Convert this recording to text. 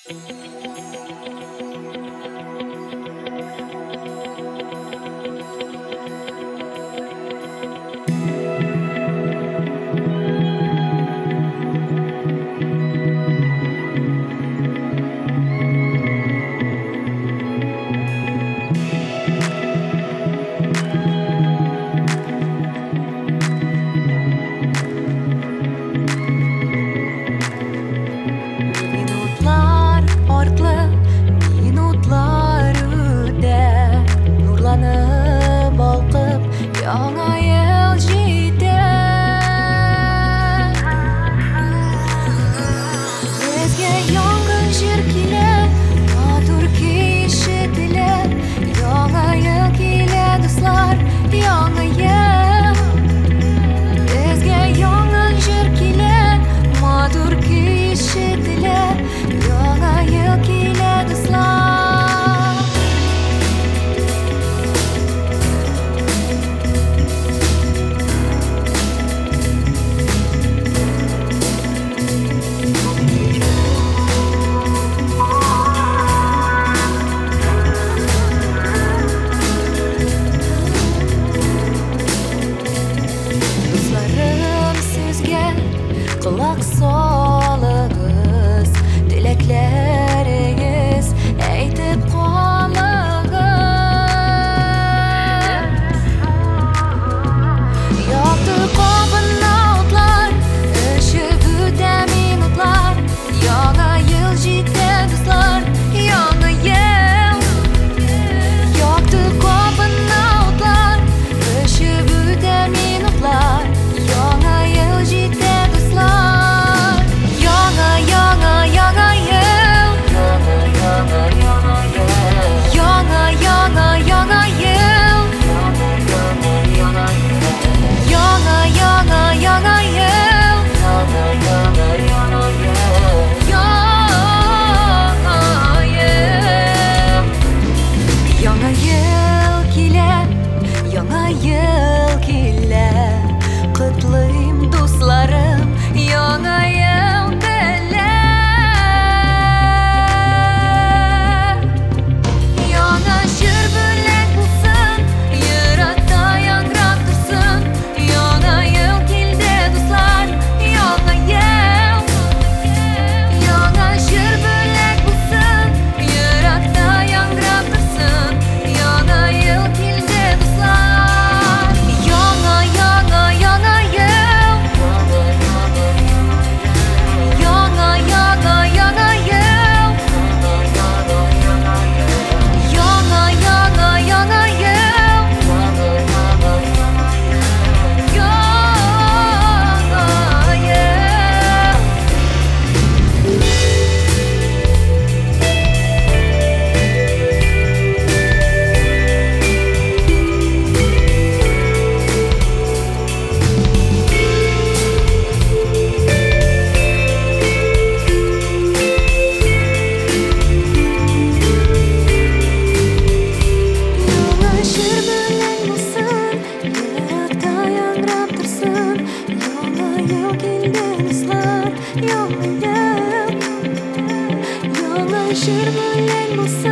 Minutlar ortli, minutlar öde, nurlanib balqib, yangi yil jiydi. Bizga yong'in shirkilar, noturki eshitilar, yangi yil keladi do'stlar, yangi yil. Bizga yong'in shirkilar, noturki eshitilar, yangi yil keladi do'stlar. Do'stlarim sizga quloq soling'iz, tilaklaringiz aytib qoling'iz. Yoqdi qolgan o'tlar, ishida minutlar, yangi yil jiydi do'stlar, yangi yil. Yoqdi qolgan o'tlar, ishida minutlar, yangi yil jiydi do'stlar, yangi yil. Yangi yil kelar, qutlayim do'stlarim, yangi yil bilan. Yangi shir bo'lak bo'lsin, yurakda yangrab tursin, yangi yil keldi do'stlar, yangi yil. Yangi shir bo'lak bo'lsin, yurakda yangrab tursin, yangi yil keldi do'stlar. Shir bo'lak bo'lsin,